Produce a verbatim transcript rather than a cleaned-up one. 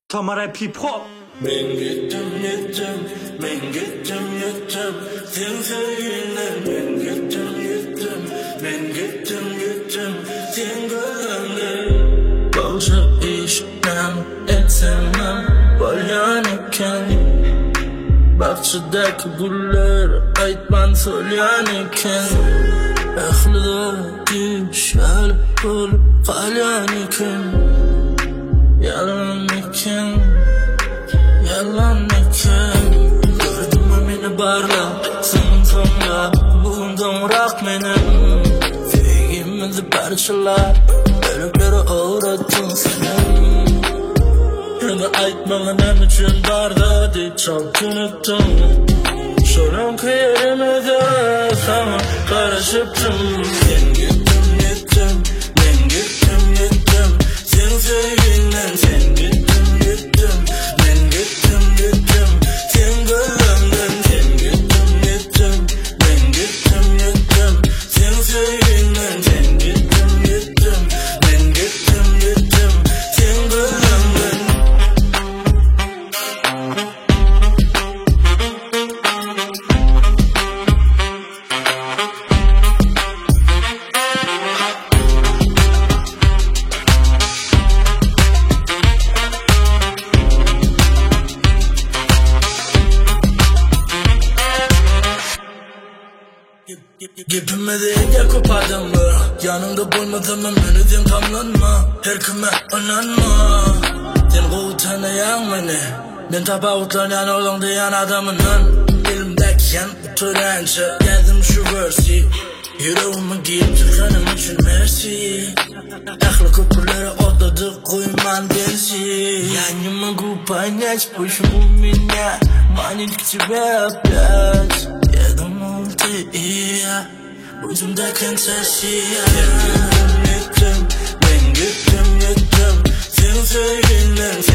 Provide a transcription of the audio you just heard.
Tamara hip hop. Ben gittim gittim, ben gittim gittim, sen söyle. Ben gittim gittim, ben gittim gittim, sen gönlümde. Bolca işten etsemem, bolyan iken. Bahçedeki gülleri aytman söyleyen iken. Ehli düşer bulup kalyan iken. Yalan iken, yalan iken. Gördün mü beni barla, senin sonra bulundum rak benim. Feyimizi parçalar, bölüklere uğrattın senin. Yine aytmağın için barda deyip çok unuttum. Sorun ki yerimize sana karışıptım. Ben gittim gittim, ben gittim gittim, sen sevginden. Sen gittim gittim, ben gittim gittim, sen gönlümden. Sen gittim gittim, ben gittim gittim, sen sevginden. Sen gittim gittim, ben gittim gittim, sen gönlümden. Gepime de engel kopardım mı? Yanımda bulmadım mı? Menüden tamlanma. Her kime önlenme. Sen kovutana yan beni. Ben tabağutlanan oğlum diyen adamının. Elimdeki yan törençe geldim şu versi. Yüreğimi giyip çıkanım için mersi. Ehli köprülere otladık koyman dersi. Yanıma kupanyaj boşumu minne. Manidikçi beyaz. Yedim oldu iya, gözümdeki sesiye. Ben gittim gittim, ben gittim gittim, sen sevginden.